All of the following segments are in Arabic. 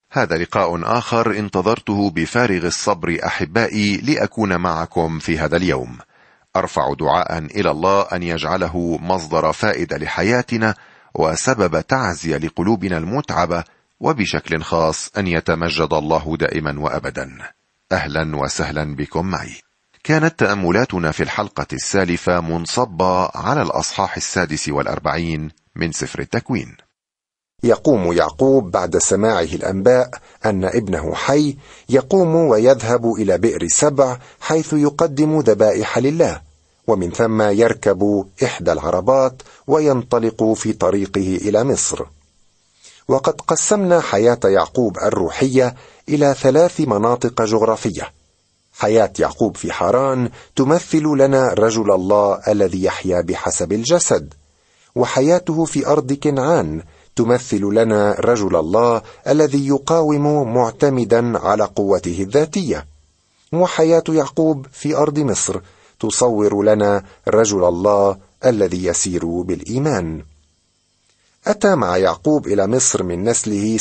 هذا لقاء آخر انتظرته بفارغ الصبر أحبائي لأكون معكم في هذا اليوم. أرفع دعاء إلى الله أن يجعله مصدر فائدة لحياتنا وسبب تعزية لقلوبنا المتعبة، وبشكل خاص أن يتمجد الله دائما وأبدا. أهلا وسهلا بكم معي. كانت تأملاتنا في الحلقة السالفة منصبة على الأصحاح 46 من سفر التكوين. يقوم يعقوب بعد سماعه الأنباء أن ابنه حي، يقوم ويذهب إلى بئر سبع حيث يقدم ذبائح لله، ومن ثم يركب إحدى العربات وينطلق في طريقه إلى مصر. وقد قسمنا حياة يعقوب الروحية إلى 3 مناطق جغرافية. حياة يعقوب في حران تمثل لنا رجل الله الذي يحيا بحسب الجسد، وحياته في أرض كنعان تمثل لنا رجل الله الذي يقاوم معتمدا على قوته الذاتية، وحياة يعقوب في أرض مصر تصور لنا رجل الله الذي يسير بالإيمان. أتى مع يعقوب إلى مصر من نسله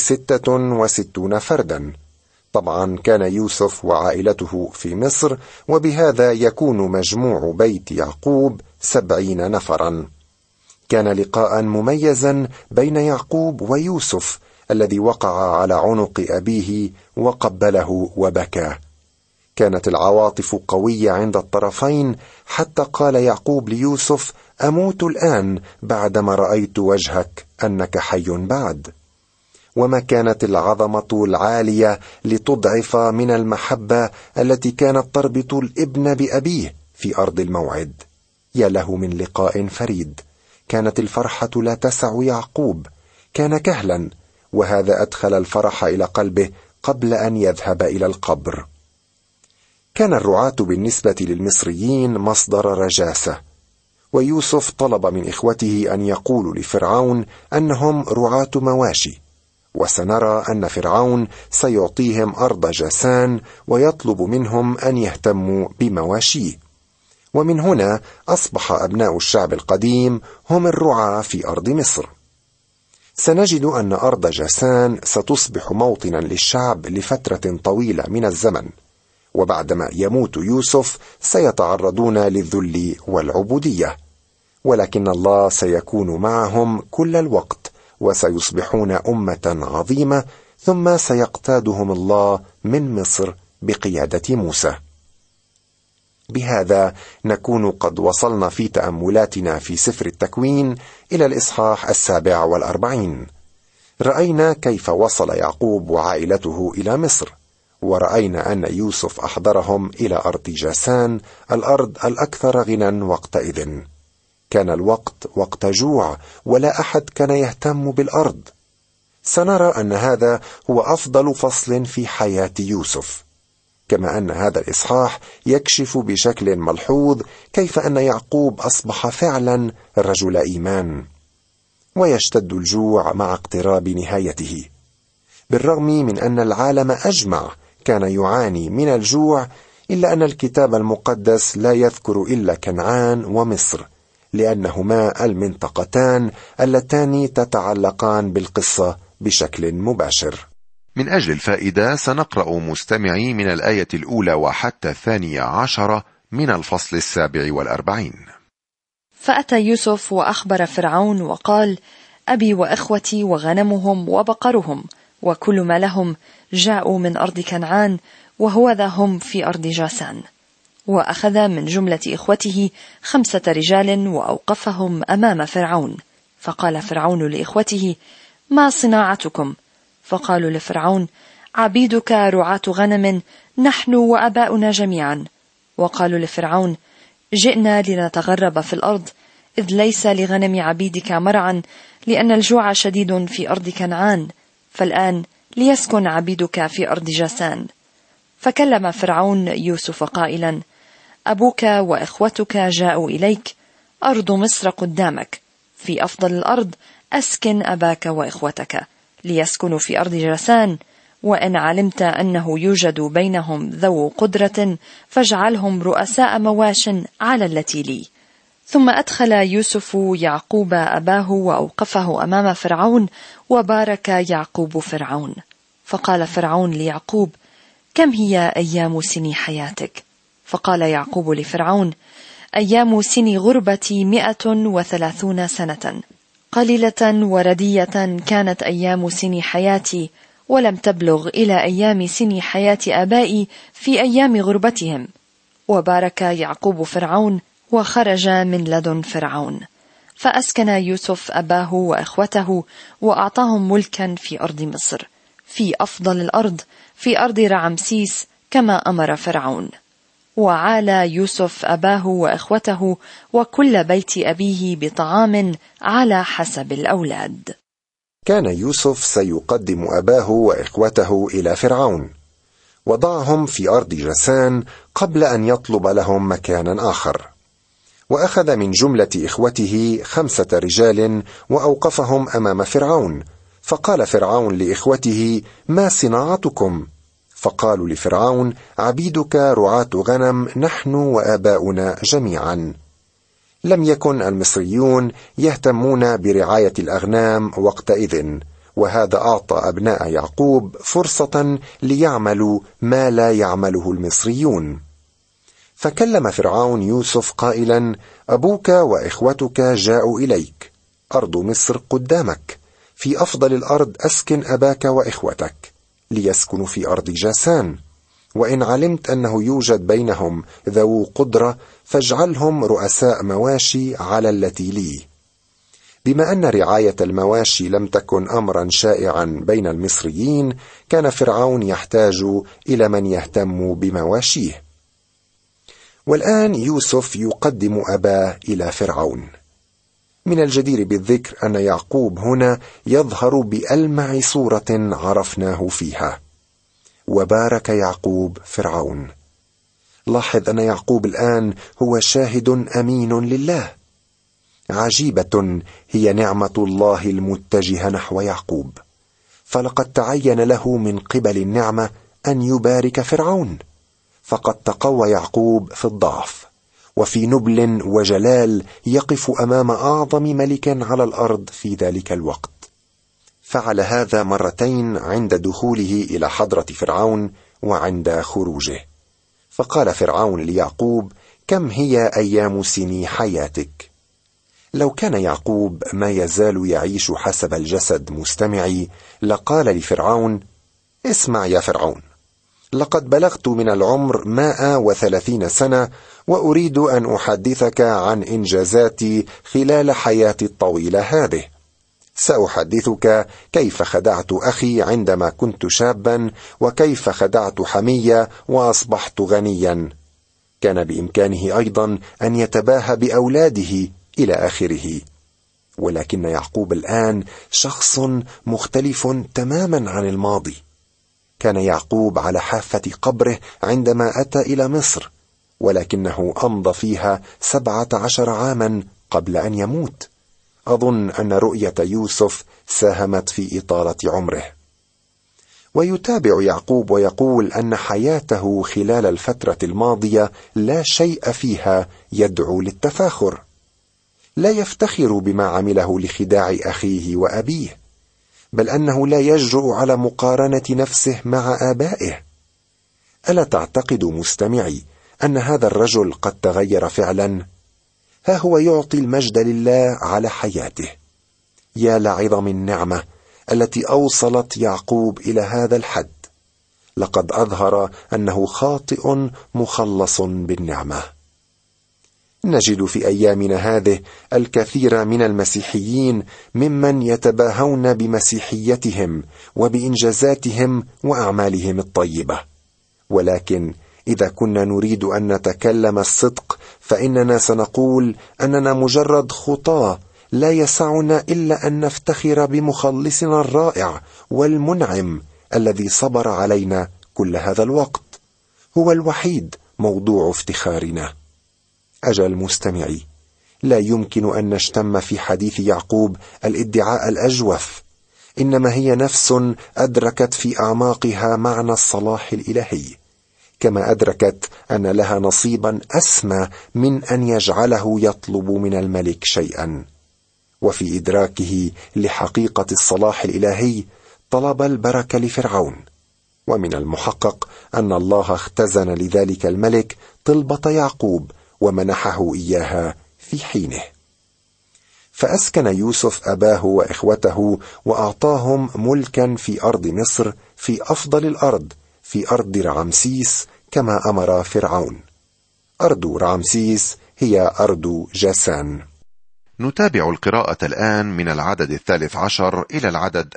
66 فردا. طبعا كان يوسف وعائلته في مصر، وبهذا يكون مجموع بيت يعقوب 70 نفرا. كان لقاء مميزا بين يعقوب ويوسف الذي وقع على عنق أبيه وقبله وبكى. كانت العواطف قوية عند الطرفين، حتى قال يعقوب ليوسف: أموت الآن بعدما رأيت وجهك أنك حي بعد. وما كانت العظمة العالية لتضعف من المحبة التي كانت تربط الابن بأبيه في أرض الموعد. يا له من لقاء فريد. كانت الفرحة لا تسع يعقوب، كان كهلا، وهذا أدخل الفرح إلى قلبه قبل أن يذهب إلى القبر. كان الرعاة بالنسبة للمصريين مصدر رجاسة، ويوسف طلب من إخوته أن يقولوا لفرعون أنهم رعاة مواشي، وسنرى أن فرعون سيعطيهم أرض جاسان ويطلب منهم أن يهتموا بمواشيه. ومن هنا أصبح أبناء الشعب القديم هم الرعاة في أرض مصر. سنجد أن أرض جاسان ستصبح موطنا للشعب لفترة طويلة من الزمن، وبعدما يموت يوسف سيتعرضون للذل والعبودية، ولكن الله سيكون معهم كل الوقت، وسيصبحون أمة عظيمة، ثم سيقتادهم الله من مصر بقيادة موسى. بهذا نكون قد وصلنا في تأملاتنا في سفر التكوين إلى الإصحاح 47. رأينا كيف وصل يعقوب وعائلته إلى مصر، ورأينا أن يوسف أحضرهم إلى أرض جاسان، الأرض الأكثر غنى وقتئذ. كان الوقت وقت جوع، ولا أحد كان يهتم بالأرض. سنرى أن هذا هو أفضل فصل في حياة يوسف، كما أن هذا الإصحاح يكشف بشكل ملحوظ كيف أن يعقوب أصبح فعلا رجل إيمان. ويشتد الجوع مع اقتراب نهايته. بالرغم من أن العالم أجمع كان يعاني من الجوع، إلا أن الكتاب المقدس لا يذكر إلا كنعان ومصر، لأنهما المنطقتان اللتان تتعلقان بالقصة بشكل مباشر. من أجل الفائدة سنقرأ مستمعي من الآية الأولى وحتى 12 من الفصل 47. فأتى يوسف وأخبر فرعون وقال: أبي وإخوتي وغنمهم وبقرهم وكل ما لهم جاءوا من أرض كنعان، وهوذا هم في أرض جاسان. وأخذ من جملة إخوته 5 رجال وأوقفهم أمام فرعون. فقال فرعون لإخوته: ما صناعتكم؟ فقالوا لفرعون: عبيدك رعاة غنم نحن وأباؤنا جميعا. وقالوا لفرعون: جئنا لنتغرب في الأرض، إذ ليس لغنم عبيدك مرعا، لأن الجوع شديد في أرض كنعان، فالآن ليسكن عبيدك في أرض جاسان. فكلم فرعون يوسف قائلا: أبوك وإخوتك جاءوا إليك، أرض مصر قدامك، في أفضل الأرض أسكن أباك وإخوتك ليسكنوا في أرض جاسان، وإن علمت أنه يوجد بينهم ذو قدرة فاجعلهم رؤساء مواش على التي لي. ثم أدخل يوسف يعقوب أباه وأوقفه أمام فرعون، وبارك يعقوب فرعون. فقال فرعون ليعقوب: كم هي أيام سن حياتك؟ فقال يعقوب لفرعون: أيام سن غربتي 130 سنة، قليلة وردية كانت أيام سن حياتي، ولم تبلغ إلى أيام سن حياة آبائي في أيام غربتهم. وبارك يعقوب فرعون وخرج من لدن فرعون، فأسكن يوسف أباه وأخوته وأعطاهم ملكا في أرض مصر، في أفضل الأرض، في أرض رعمسيس، كما أمر فرعون. وعالى يوسف أباه وأخوته وكل بيت أبيه بطعام على حسب الأولاد. كان يوسف سيقدم أباه وإخوته إلى فرعون، وضعهم في أرض جسان قبل أن يطلب لهم مكانا آخر. وأخذ من جملة إخوته 5 رجال وأوقفهم أمام فرعون، فقال فرعون لإخوته: ما صناعتكم؟ فقالوا لفرعون: عبيدك رعاة غنم نحن وآباؤنا جميعا. لم يكن المصريون يهتمون برعاية الأغنام وقتئذ، وهذا أعطى أبناء يعقوب فرصة ليعملوا ما لا يعمله المصريون. فكلم فرعون يوسف قائلا: أبوك وإخوتك جاءوا إليك، أرض مصر قدامك، في أفضل الأرض أسكن أباك وإخوتك، ليسكنوا في أرض جاسان، وإن علمت أنه يوجد بينهم ذو قدرة فاجعلهم رؤساء مواشي على التي لي. بما أن رعاية المواشي لم تكن أمرا شائعا بين المصريين، كان فرعون يحتاج إلى من يهتم بمواشيه. والآن يوسف يقدم أباه إلى فرعون. من الجدير بالذكر أن يعقوب هنا يظهر بألمع صورة عرفناه فيها: وبارك يعقوب فرعون. لاحظ أن يعقوب الآن هو شاهد أمين لله. عجيبة هي نعمة الله المتجهة نحو يعقوب، فلقد تعين له من قبل النعمة أن يبارك فرعون، فقد تقوى يعقوب في الضعف، وفي نبل وجلال يقف أمام أعظم ملك على الأرض في ذلك الوقت. فعل هذا مرتين عند دخوله إلى حضرة فرعون وعند خروجه. فقال فرعون ليعقوب: كم هي أيام سن حياتك؟ لو كان يعقوب ما يزال يعيش حسب الجسد مستمعي، لقال لفرعون: اسمع يا فرعون، لقد بلغت من العمر 130 سنة، وأريد أن أحدثك عن إنجازاتي خلال حياتي الطويلة هذه. سأحدثك كيف خدعت أخي عندما كنت شابا، وكيف خدعت حمية وأصبحت غنيا. كان بإمكانه أيضا أن يتباهى بأولاده إلى آخره. ولكن يعقوب الآن شخص مختلف تماما عن الماضي. كان يعقوب على حافة قبره عندما أتى إلى مصر، ولكنه أمضى فيها 17 عاما قبل أن يموت. أظن أن رؤية يوسف ساهمت في إطالة عمره. ويتابع يعقوب ويقول أن حياته خلال الفترة الماضية لا شيء فيها يدعو للتفاخر. لا يفتخر بما عمله لخداع أخيه وأبيه، بل أنه لا يجرؤ على مقارنة نفسه مع آبائه. ألا تعتقد مستمعي أن هذا الرجل قد تغير فعلا؟ ها هو يعطي المجد لله على حياته. يا لعظم النعمة التي أوصلت يعقوب إلى هذا الحد. لقد أظهر أنه خاطئ مخلص بالنعمة. نجد في أيامنا هذه الكثير من المسيحيين ممن يتباهون بمسيحيتهم وبإنجازاتهم وأعمالهم الطيبة. ولكن إذا كنا نريد أن نتكلم الصدق، فإننا سنقول أننا مجرد خطاة لا يسعنا إلا أن نفتخر بمخلصنا الرائع والمنعم الذي صبر علينا كل هذا الوقت. هو الوحيد موضوع افتخارنا. أجل مستمعي، لا يمكن أن نشتم في حديث يعقوب الادعاء الأجوف، إنما هي نفس أدركت في أعماقها معنى الصلاح الإلهي، كما أدركت أن لها نصيبا أسمى من أن يجعله يطلب من الملك شيئا. وفي إدراكه لحقيقة الصلاح الإلهي طلب البركة لفرعون، ومن المحقق أن الله اختزن لذلك الملك طلبة يعقوب ومنحه إياها في حينه. فأسكن يوسف أباه وإخوته وأعطاهم ملكا في أرض مصر، في أفضل الأرض، في أرض رعمسيس، كما أمر فرعون. أرض رعمسيس هي أرض جاسان. نتابع القراءة الآن من العدد 13 إلى العدد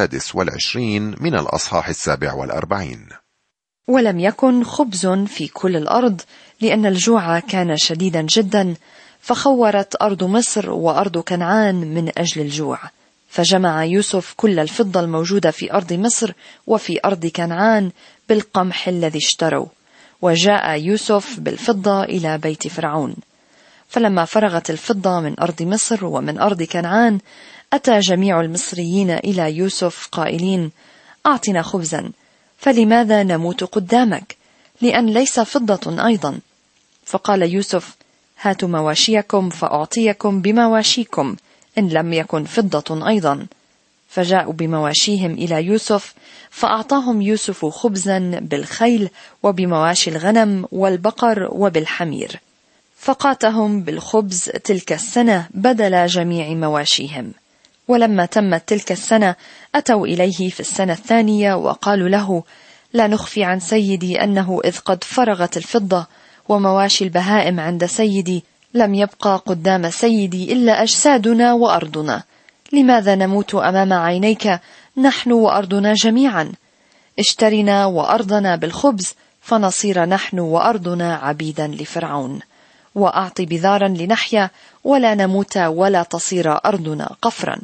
26 من الأصحاح 47. ولم يكن خبز في كل الأرض، لأن الجوع كان شديدا جدا، فخورت أرض مصر وأرض كنعان من أجل الجوع. فجمع يوسف كل الفضة الموجودة في أرض مصر وفي أرض كنعان بالقمح الذي اشتروا، وجاء يوسف بالفضة إلى بيت فرعون. فلما فرغت الفضة من أرض مصر ومن أرض كنعان، أتى جميع المصريين إلى يوسف قائلين: أعطنا خبزا، فلماذا نموت قدامك؟ لأن ليس فضة أيضا. فقال يوسف: هاتوا مواشيكم فأعطيكم بمواشيكم، إن لم يكن فضة أيضا. فجاءوا بمواشيهم إلى يوسف، فأعطاهم يوسف خبزا بالخيل وبمواشي الغنم والبقر وبالحمير، فقاتهم بالخبز تلك السنة بدل جميع مواشيهم. ولما تمت تلك السنة أتوا إليه في السنة الثانية وقالوا له: لا نخفي عن سيدي أنه إذ قد فرغت الفضة ومواشي البهائم عند سيدي، لم يبقى قدام سيدي إلا أجسادنا وأرضنا. لماذا نموت أمام عينيك نحن وأرضنا جميعا؟ اشترنا وأرضنا بالخبز، فنصير نحن وأرضنا عبيدا لفرعون. وأعط بذارا لنحيا ولا نموت ولا تصير أرضنا قفرا.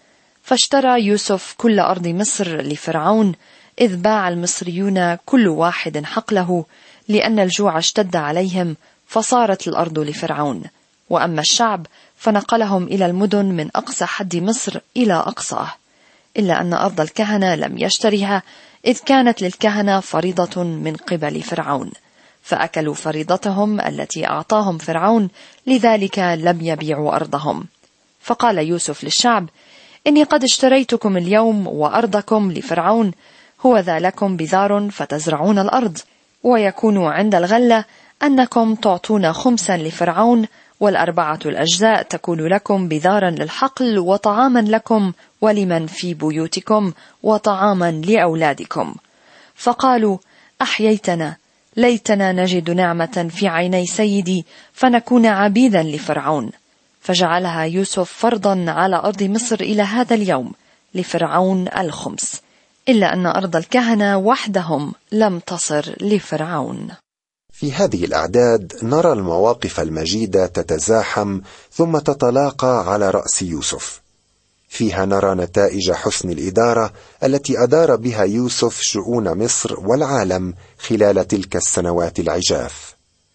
فاشترى يوسف كل أرض مصر لفرعون، إذ باع المصريون كل واحد حقله، لأن الجوع اشتد عليهم، فصارت الأرض لفرعون. وأما الشعب فنقلهم إلى المدن من أقصى حد مصر إلى أقصاه، إلا أن أرض الكهنة لم يشتريها، إذ كانت للكهنة فريضة من قبل فرعون، فأكلوا فريضتهم التي أعطاهم فرعون، لذلك لم يبيعوا أرضهم. فقال يوسف للشعب: إني قد اشتريتكم اليوم وأرضكم لفرعون، هو ذا لكم بذار فتزرعون الأرض، ويكون عند الغلة أنكم تعطون خمسا لفرعون، والأربعة الأجزاء تكون لكم بذارا للحقل وطعاما لكم ولمن في بيوتكم وطعاما لأولادكم. فقالوا: أحييتنا، ليتنا نجد نعمة في عيني سيدي فنكون عبيدا لفرعون. فجعلها يوسف فرضا على أرض مصر إلى هذا اليوم لفرعون الخمس، إلا أن أرض الكهنة وحدهم لم تصر لفرعون. في هذه الأعداد نرى المواقف المجيدة تتزاحم ثم تتلاقى على رأس يوسف. فيها نرى نتائج حسن الإدارة التي أدار بها يوسف شؤون مصر والعالم خلال تلك السنوات العجاف.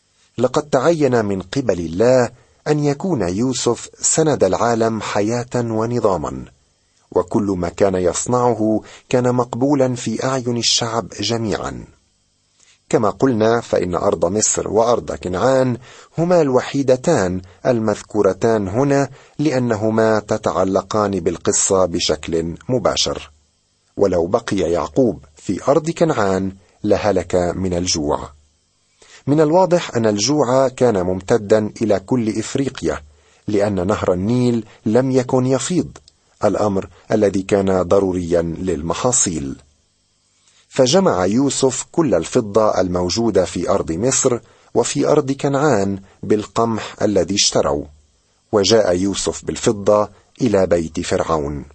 لقد تعين من قبل الله أن يكون يوسف سند العالم حياة ونظاما، وكل ما كان يصنعه كان مقبولا في أعين الشعب جميعا. كما قلنا فإن أرض مصر وأرض كنعان هما الوحيدتان المذكورتان هنا، لأنهما تتعلقان بالقصة بشكل مباشر. ولو بقي يعقوب في أرض كنعان لهلك من الجوع. من الواضح أن الجوع كان ممتدا إلى كل إفريقيا، لأن نهر النيل لم يكن يفيض، الأمر الذي كان ضروريا للمحاصيل. فجمع يوسف كل الفضة الموجودة في أرض مصر وفي أرض كنعان بالقمح الذي اشتروا، وجاء يوسف بالفضة إلى بيت فرعون.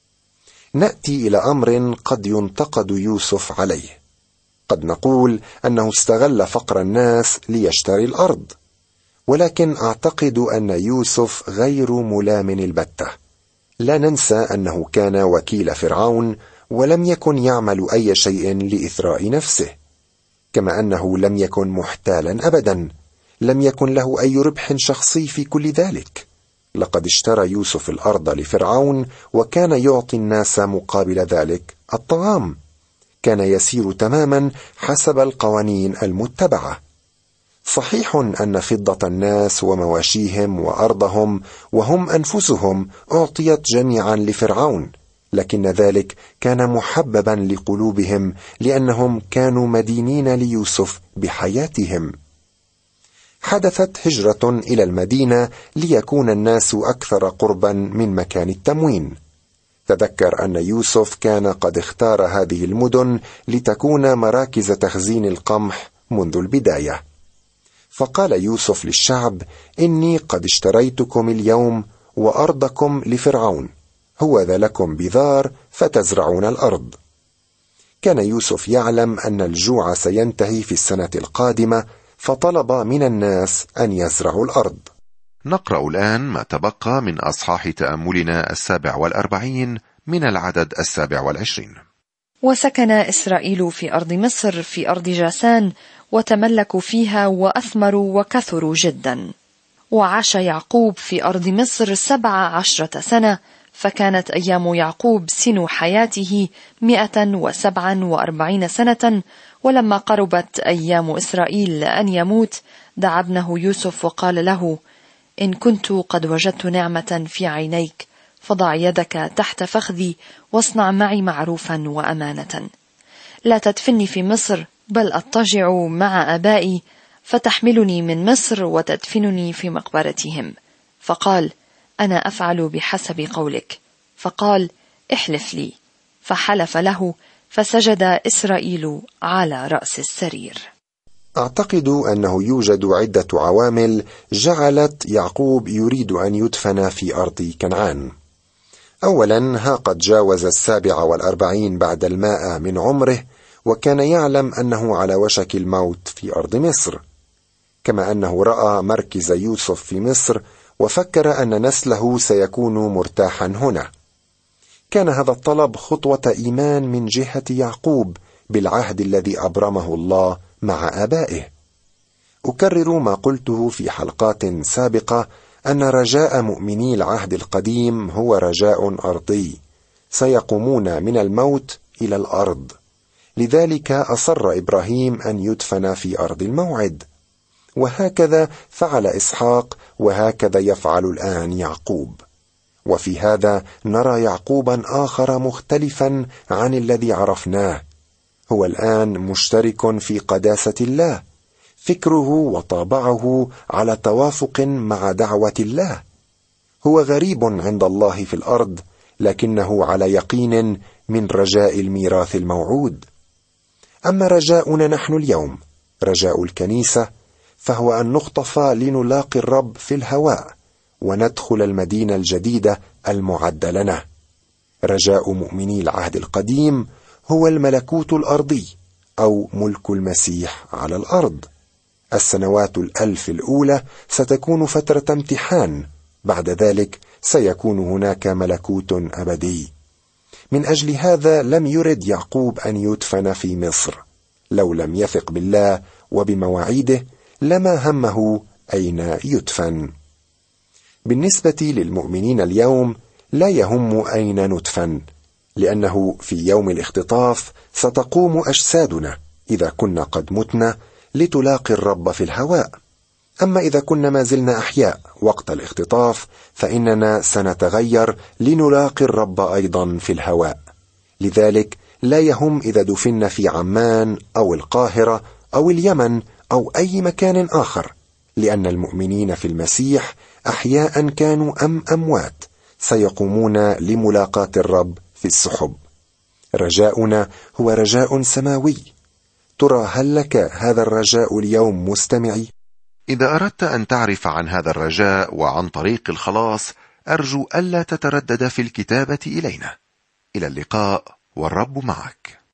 نأتي إلى أمر قد ينتقد يوسف عليه. قد نقول أنه استغل فقر الناس ليشتري الأرض، ولكن أعتقد أن يوسف غير ملام البتة. لا ننسى أنه كان وكيل فرعون، ولم يكن يعمل أي شيء لإثراء نفسه، كما أنه لم يكن محتالا أبدا، لم يكن له أي ربح شخصي في كل ذلك. لقد اشترى يوسف الأرض لفرعون، وكان يعطي الناس مقابل ذلك الطعام. كان يسير تماما حسب القوانين المتبعة. صحيح أن فضة الناس ومواشيهم وأرضهم وهم أنفسهم أعطيت جميعا لفرعون، لكن ذلك كان محببا لقلوبهم لأنهم كانوا مدينين ليوسف بحياتهم. حدثت هجرة إلى المدينة ليكون الناس أكثر قربا من مكان التموين. تذكر أن يوسف كان قد اختار هذه المدن لتكون مراكز تخزين القمح منذ البداية. فقال يوسف للشعب: إني قد اشتريتكم اليوم وأرضكم لفرعون، هو ذا لكم بذار فتزرعون الأرض. كان يوسف يعلم أن الجوع سينتهي في السنة القادمة، فطلب من الناس أن يزرعوا الأرض. نقرأ الآن ما تبقى من أصحاح تأملنا 47 من العدد 27. وسكن إسرائيل في أرض مصر في أرض جاسان، وتملكوا فيها وأثمروا وكثروا جدا. وعاش يعقوب في أرض مصر 17 سنة، فكانت أيام يعقوب سن حياته 147 سنة. ولما قربت أيام إسرائيل أن يموت، دعا ابنه يوسف وقال له: إن كنت قد وجدت نعمة في عينيك، فضع يدك تحت فخذي واصنع معي معروفا وأمانة. لا تدفني في مصر، بل أضطجع مع آبائي، فتحملني من مصر وتدفنني في مقبرتهم. فقال: أنا أفعل بحسب قولك. فقال: احلف لي. فحلف له، فسجد إسرائيل على رأس السرير. أعتقد أنه يوجد عدة عوامل جعلت يعقوب يريد أن يدفن في أرض كنعان. أولا، ها قد جاوز 47 بعد 100 من عمره، وكان يعلم أنه على وشك الموت في أرض مصر، كما أنه رأى مركز يوسف في مصر وفكر أن نسله سيكون مرتاحا هنا. كان هذا الطلب خطوة إيمان من جهة يعقوب بالعهد الذي أبرمه الله مع آبائه. أكرر ما قلته في حلقات سابقة، أن رجاء مؤمني العهد القديم هو رجاء أرضي، سيقومون من الموت إلى الأرض. لذلك أصر إبراهيم أن يدفن في أرض الموعد، وهكذا فعل إسحاق، وهكذا يفعل الآن يعقوب. وفي هذا نرى يعقوبا آخر مختلفا عن الذي عرفناه. هو الآن مشترك في قداسة الله، فكره وطابعه على توافق مع دعوة الله. هو غريب عند الله في الأرض، لكنه على يقين من رجاء الميراث الموعود. أما رجاؤنا نحن اليوم، رجاء الكنيسة، فهو أن نخطف لنلاقي الرب في الهواء وندخل المدينة الجديدة المعدة لنا. رجاء مؤمني العهد القديم هو الملكوت الأرضي، أو ملك المسيح على الأرض. السنوات 1000 الأولى ستكون فترة امتحان، بعد ذلك سيكون هناك ملكوت أبدي. من أجل هذا لم يرد يعقوب أن يدفن في مصر. لو لم يثق بالله وبمواعيده لما همه أين يدفن. بالنسبة للمؤمنين اليوم لا يهم أين ندفن، لأنه في يوم الاختطاف ستقوم أجسادنا إذا كنا قد متنا لتلاقي الرب في الهواء. أما إذا كنا ما زلنا أحياء وقت الاختطاف فإننا سنتغير لنلاقي الرب أيضا في الهواء. لذلك لا يهم إذا دفن في عمان أو القاهرة أو اليمن أو أي مكان آخر، لأن المؤمنين في المسيح أحياء كانوا أم أموات سيقومون لملاقاة الرب في السحب. رجاؤنا هو رجاء سماوي. ترى هل لك هذا الرجاء اليوم مستمعي؟ إذا أردت أن تعرف عن هذا الرجاء وعن طريق الخلاص، أرجو ألا تتردد في الكتابة إلينا. إلى اللقاء، والرب معك.